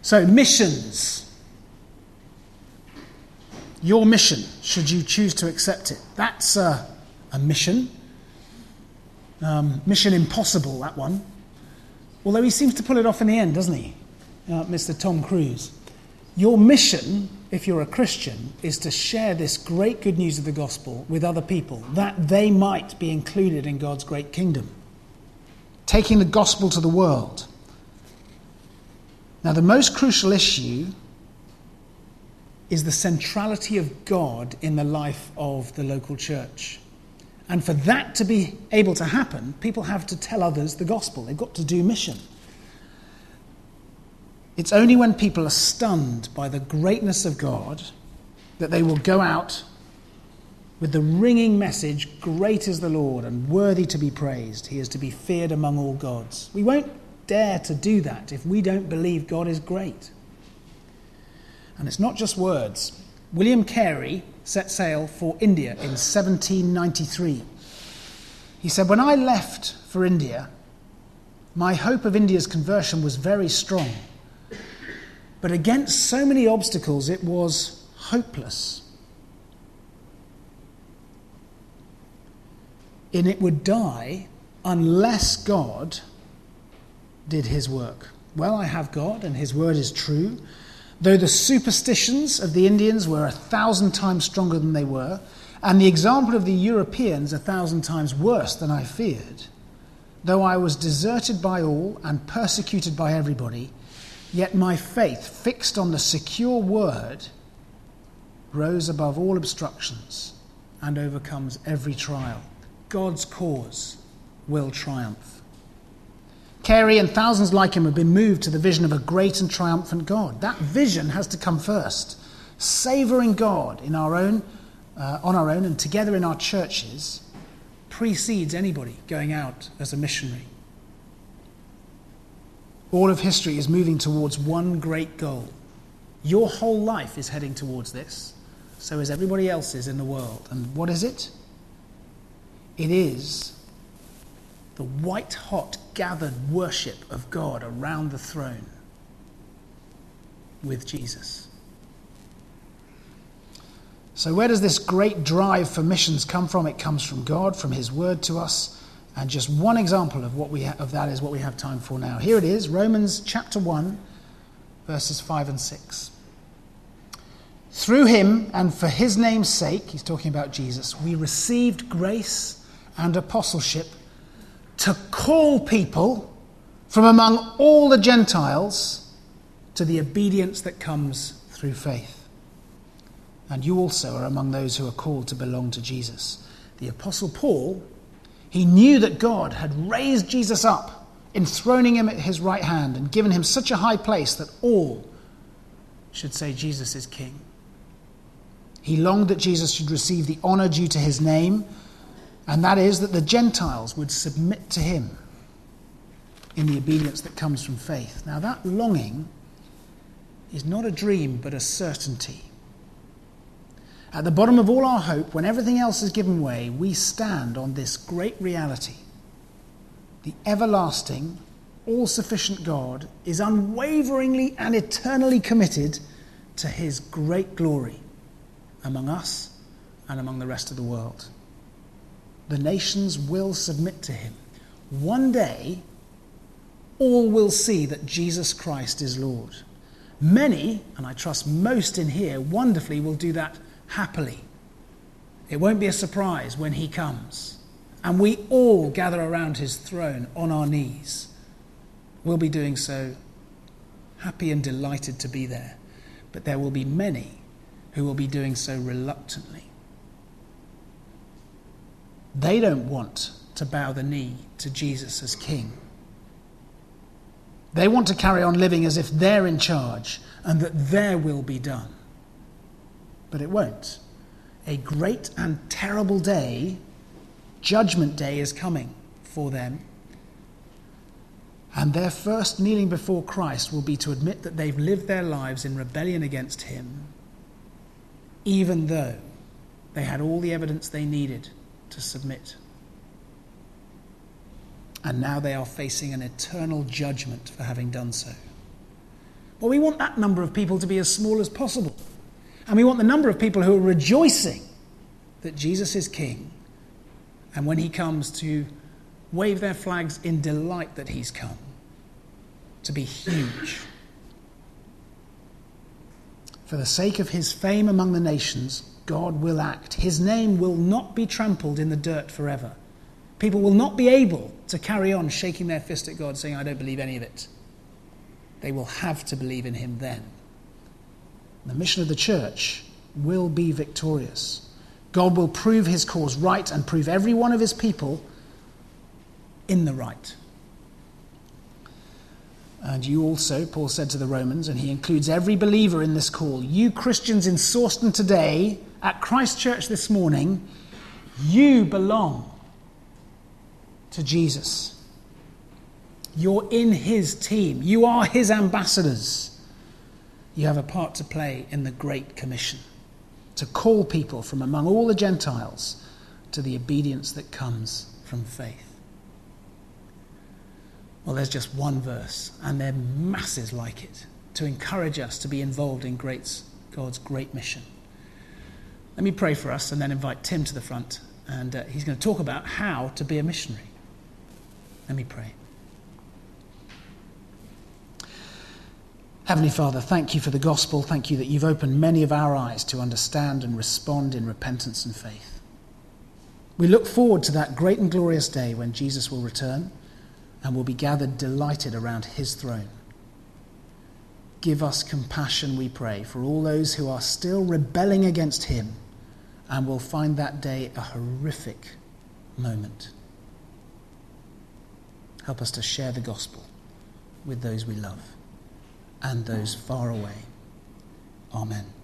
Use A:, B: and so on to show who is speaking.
A: So, missions. Your mission, should you choose to accept it. That's a mission. Mission impossible, that one. Although he seems to pull it off in the end, doesn't he? Mr. Tom Cruise. Your mission, if you're a Christian, is to share this great good news of the gospel with other people, that they might be included in God's great kingdom. Taking the gospel to the world. Now, the most crucial issue is the centrality of God in the life of the local church. And for that to be able to happen, people have to tell others the gospel. They've got to do mission. It's only when people are stunned by the greatness of God that they will go out with the ringing message, "Great is the Lord and worthy to be praised. He is to be feared among all gods." We won't dare to do that if we don't believe God is great. And it's not just words. William Carey set sail for India in 1793. He said, "When I left for India, my hope of India's conversion was very strong. But against so many obstacles, it was hopeless. And it would die unless God did his work. Well, I have God, and his word is true. Though the superstitions of the Indians were 1,000 times stronger than they were, and the example of the Europeans 1,000 times worse than I feared, though I was deserted by all and persecuted by everybody, yet my faith, fixed on the secure word, rose above all obstructions and overcomes every trial. God's cause will triumph." Carey and thousands like him have been moved to the vision of a great and triumphant God. That vision has to come first. Savouring God on our own and together in our churches precedes anybody going out as a missionary. All of history is moving towards one great goal. Your whole life is heading towards this. So is everybody else's in the world. And what is it? It is the white-hot gathered worship of God around the throne with Jesus. So where does this great drive for missions come from? It comes from God, from his word to us. And just one example of that is what we have time for now. Here it is, Romans chapter 1, verses 5 and 6. "Through him and for his name's sake," he's talking about Jesus, "we received grace and apostleship to call people from among all the Gentiles to the obedience that comes through faith. And you also are among those who are called to belong to Jesus." The Apostle Paul, he knew that God had raised Jesus up, enthroning him at his right hand and given him such a high place that all should say Jesus is King. He longed that Jesus should receive the honour due to his name, and that is that the Gentiles would submit to him in the obedience that comes from faith. Now that longing is not a dream but a certainty. At the bottom of all our hope, when everything else is given way, we stand on this great reality. The everlasting, all-sufficient God is unwaveringly and eternally committed to his great glory among us and among the rest of the world. The nations will submit to him. One day, all will see that Jesus Christ is Lord. Many, and I trust most in here, wonderfully will do that happily. It won't be a surprise when he comes. And we all gather around his throne on our knees. We'll be doing so happy and delighted to be there. But there will be many who will be doing so reluctantly. They don't want to bow the knee to Jesus as King. They want to carry on living as if they're in charge and that their will be done. But it won't. A great and terrible day, Judgment Day, is coming for them. And their first kneeling before Christ will be to admit that they've lived their lives in rebellion against him, even though they had all the evidence they needed to submit. And now they are facing an eternal judgment for having done so. Well, we want that number of people to be as small as possible. And we want the number of people who are rejoicing that Jesus is King, and when he comes, to wave their flags in delight that he's come, to be huge. For the sake of his fame among the nations, God will act. His name will not be trampled in the dirt forever. People will not be able to carry on shaking their fist at God saying, I don't believe any of it. They will have to believe in him then. The mission of the church will be victorious. God will prove his cause right and prove every one of his people in the right. And you also, Paul said to the Romans, and he includes every believer in this call, you Christians in Sawston today, at Christ Church this morning, you belong to Jesus. You're in his team. You are his ambassadors. You have a part to play in the Great Commission, to call people from among all the Gentiles to the obedience that comes from faith. Well, there's just one verse, and there are masses like it, to encourage us to be involved in God's great mission. Let me pray for us and then invite Tim to the front, and he's going to talk about how to be a missionary. Let me pray. Heavenly Father, thank you for the gospel. Thank you that you've opened many of our eyes to understand and respond in repentance and faith. We look forward to that great and glorious day when Jesus will return and will be gathered delighted around his throne. Give us compassion, we pray, for all those who are still rebelling against him and will find that day a horrific moment. Help us to share the gospel with those we love and those far away. Amen.